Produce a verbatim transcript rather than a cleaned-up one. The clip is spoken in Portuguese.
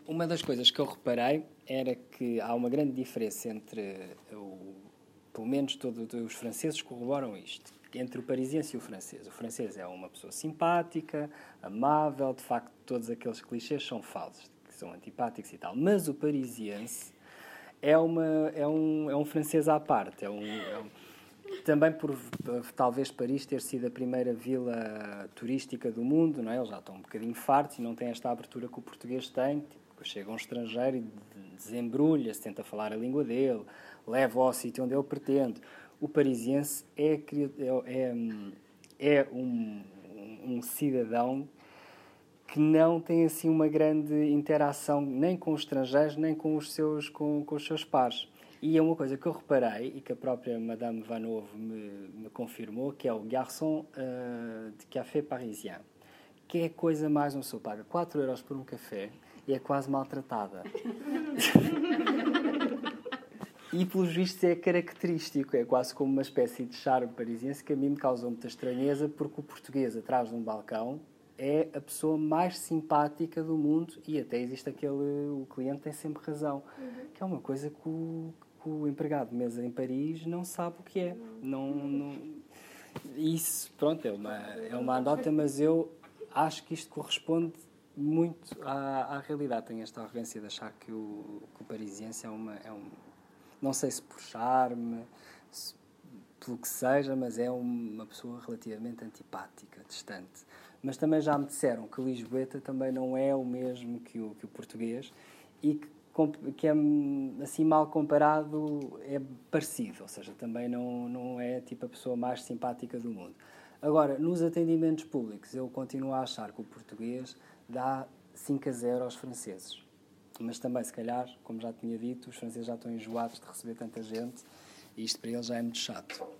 uma das coisas que eu reparei era que há uma grande diferença entre, o, pelo menos todos os franceses corroboram isto, entre o parisiense e o francês. O francês é uma pessoa simpática, amável, de facto todos aqueles clichês são falsos, que são antipáticos e tal. Mas o parisiense é, uma, é, um, é um francês à parte, é um... É um também por talvez Paris ter sido a primeira vila turística do mundo, não é? Eles já estão um bocadinho fartos e não têm esta abertura que o português tem. Tipo, chega um estrangeiro e desembrulha-se, tenta falar a língua dele, leva-o ao sítio onde ele pretende. O parisiense é, é, é um, um cidadão que não tem assim uma grande interação nem com os estrangeiros, nem com os seus, com, com os seus pares. E é uma coisa que eu reparei e que a própria Madame Vanove me, me confirmou, que é o garçon uh, de café parisien, que é a coisa mais uma pessoa paga quatro euros por um café e é quase maltratada. E, pelos vistos, é característico, é quase como uma espécie de charme parisiense que a mim me causou muita estranheza, porque o português, atrás de um balcão, é a pessoa mais simpática do mundo e até existe aquele... o cliente tem sempre razão, uhum. Que é uma coisa que o... o empregado de mesa em Paris não sabe o que é. Não, não... Isso, pronto, é uma, é uma anedota, mas eu acho que isto corresponde muito à, à realidade. Tenho esta arrogância de achar que o, que o parisiense é, uma, é um... não sei se por charme, se, pelo que seja, mas é uma pessoa relativamente antipática, distante. Mas também já me disseram que o lisboeta também não é o mesmo que o, que o português e que que é assim mal comparado, é parecido, ou seja, também não, não é tipo a pessoa mais simpática do mundo. Agora, nos atendimentos públicos, eu continuo a achar que o português dá cinco a zero aos franceses. Mas também, se calhar, como já tinha dito, os franceses já estão enjoados de receber tanta gente e isto para eles já é muito chato.